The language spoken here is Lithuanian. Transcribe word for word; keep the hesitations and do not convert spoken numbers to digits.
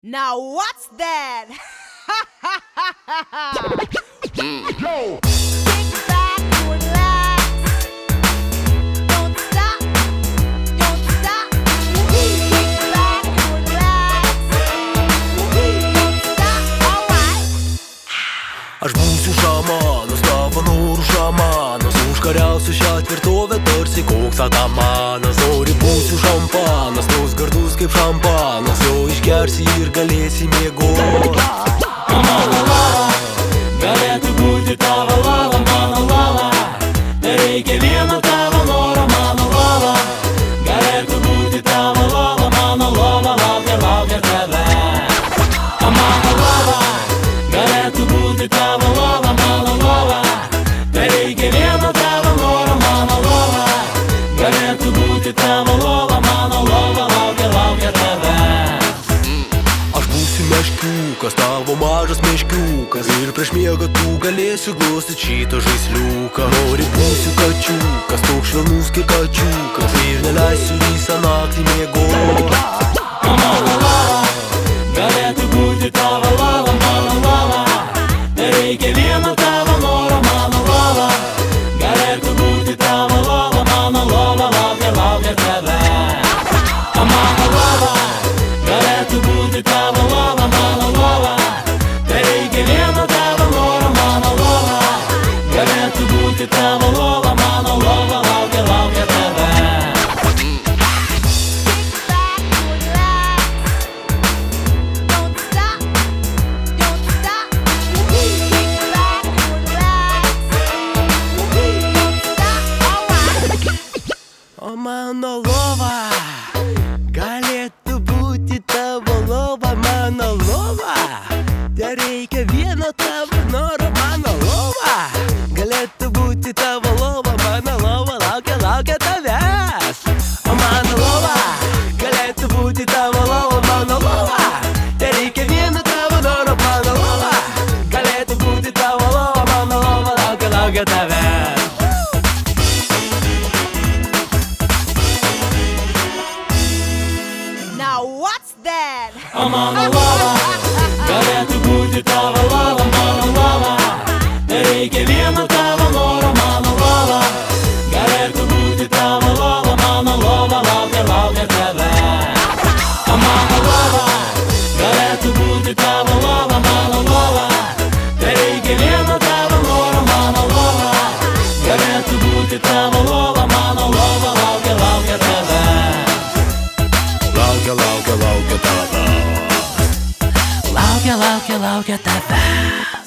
Now what's that? Yo! Kick back, relax. Don't stop, don't stop. Kick back, relax. Don't stop, alright. Aš būsiu šamanas, tavo norų šamanas. Užkariausiu šią tvirtovę tarsi koks atamanas. Nori būsiu šampanas, tos gardus kaip šampanas. Jo išgersi ir galėsi miegot. Mano lava, galėtų būti tavo lava, mano lava. Nereikia vieno tavo noro, mano lava. Galėtų būti tavo lava, mano lava. Laukia, laukia tave. Mano lava, galėtų būti tavo lava, mano lava. Nereikia vieno tavo noro, mano lava. Galėtų būti tavo lava, mano lava. Laukia, laukia tave. Aš būsiu meškiukas, tavo mažas meškiukas. Ir prieš miegą tu galėsiu glostyt šitą žaisliuką. Nori būsiu kačiukas, toks švelnus kaip kačiukas. Ir neleisiu visą naktį miegot. Mano lava, galėtų būti tavo lava, mano lava. Nereikia vieno tavo noro, mano lava. Galėtų būti tavo lava, mano lava. Laukia, laukia tave. Mano lava, galėtų būti tavo lava, mano lava. Nereikia vieno tavo noro, mano lava. Galėtų būti tavo lava, mano lava. Laukia, laukia tave. Kick back, relax. Don't stop, don't stop. Kick back, relax. Don't stop, alright. O mano lova, galėtų būti tavo lova, mano lova. Tereikia vieno tavo noro, mano lova. Galėtų būti tavo lova, mano lova. Laukia, laukia tavęs. O mano lova, galėtų būti tavo lova, mano lova. Tereikia vieno tavo noro, mano lova. Galėtų būti tavo lova, mano lova. Laukia, laukia tavęs. Now what's that? Mano lava, galėtų būti tavo lava, mano lava. Nereikia vieno tavo noro, mano lava. Galėtų būti tavo lava, mano lava. Laukia, laukia tave. Mano lava, galėtų būti tavo lava, mano lava. Nereikia vieno tavo noro, mano lava. Galėtų būti tavo lava, mano lava. Laukia, laukia tave. Laukia, laukia, laukia tavęs. Laukia, laukia, laukia tave.